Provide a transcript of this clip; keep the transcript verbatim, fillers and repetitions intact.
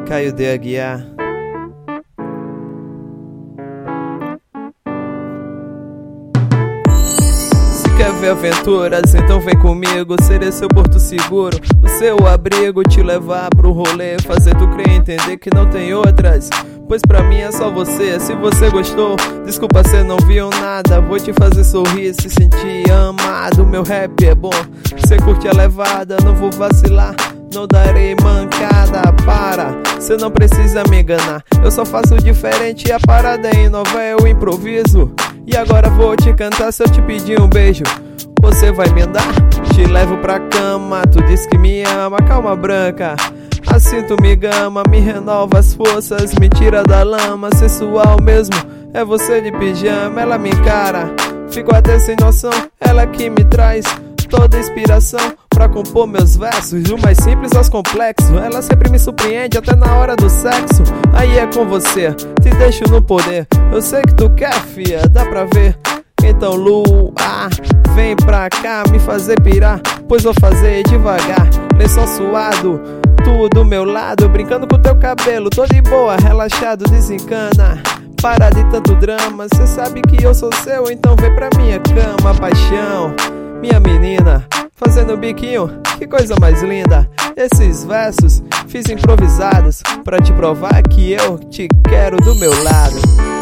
Caio de Aguiar. Se quer ver aventuras, então vem comigo. Serei seu porto seguro, o seu abrigo. Te levar pro rolê, fazer tu crer, entender que não tem outras, pois pra mim é só você. Se você gostou, desculpa cê não viu nada. Vou te fazer sorrir, se sentir amado. Meu rap é bom, cê curte a levada. Não vou vacilar, não darei mancada. Para, cê não precisa me enganar. Eu só faço diferente, a parada é inovar, é o improviso. E agora vou te cantar, se eu te pedir um beijo, você vai me dar? Te levo pra cama, tu diz que me ama. Calma branca, assim tu me gama, me renova as forças, me tira da lama. Sensual mesmo, é você de pijama. Ela me encara, fico até sem noção. Ela que me traz toda a inspiração pra compor meus versos, do mais simples aos complexos. Ela sempre me surpreende, até na hora do sexo. Aí é com você, te deixo no poder. Eu sei que tu quer, fia, dá pra ver. Então lua, vem pra cá me fazer pirar, pois vou fazer devagar. Lençol suado, tu do meu lado, brincando com teu cabelo, tô de boa, relaxado, desencana. Para de tanto drama, cê sabe que eu sou seu, então vem pra minha cama. Paixão, minha menina, fazendo biquinho, que coisa mais linda. Esses versos fiz improvisados pra te provar que eu te quero do meu lado.